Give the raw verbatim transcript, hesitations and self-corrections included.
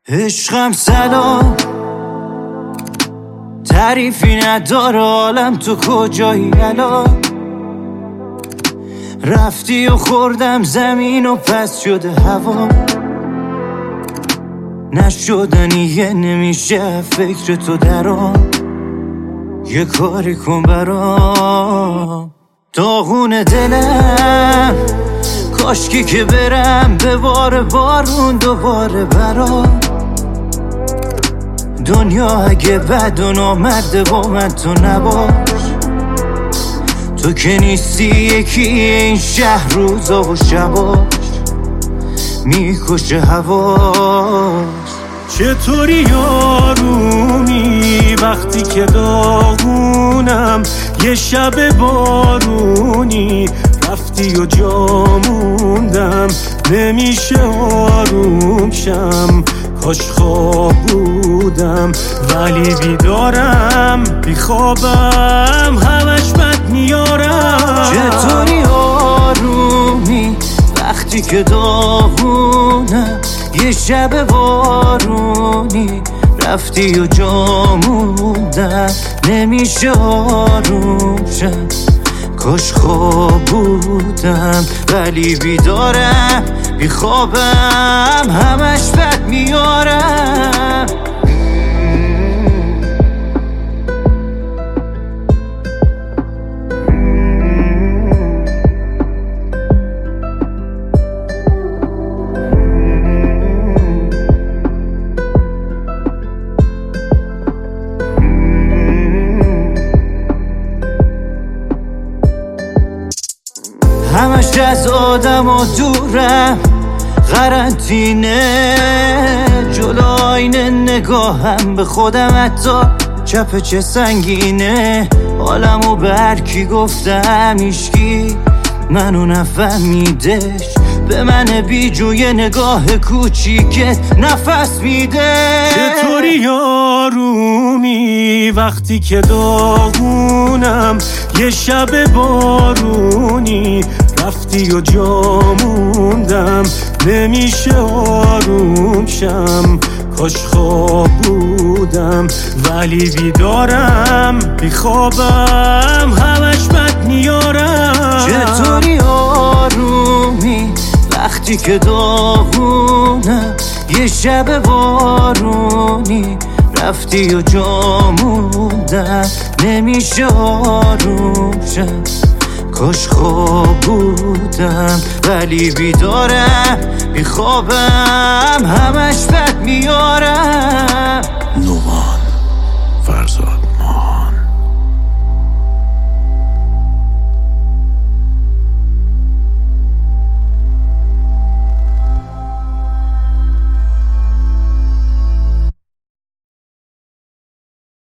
عشقم سلام، تعریفی نداره عالم، تو کجایی الان؟ رفتی و خوردم زمین و پس شده هوا، نشدنیه نمیشه فکر تو درام. یه کاری کن برام، داغون دلم کاشکی که برم به بار بارون دوباره برام. دنیا اگه بد و نامرده با من تو نباش، تو که نیستی یکی این شهر روزا و شباش میکشه هواش. چطوری یارونی وقتی که داغونم، یه شب بارونی رفتی و جا موندم، نمیشه آروم شم، کاش خواب بودم ولی بیدارم، بیخوابم همش بد میارم. چطوری آرومی وقتی که داغونم، یه شب بارونی رفتی و جا موندم، نمیشه آروم شم، کاش خواب بودم ولی بیدارم، بیخوابم همش بد میارم. همش از آدم و دورم، قرنطینه جلو آینه نگاهم به خودم، حتی چپ چه سنگینه. حالمو به هر کی گفتم هیچکی منو نفهمیدش، به من بی جوی نگاه کوچیکت نفس میده. چطوری یارومی وقتی که داغونم، یه شب بارونی رفتی و جا موندم، نمیشه آروم شم، کاش خواب بودم ولی بیدارم، بیخوابم همش بد میارم. چطوری آرومی وقتی که داغونم، یه شب بارونی رفتی و جا موندم، نمیشه آروم شم، کاش خواب بودم ولی بیدارم، بیخوابم همش بد میارم.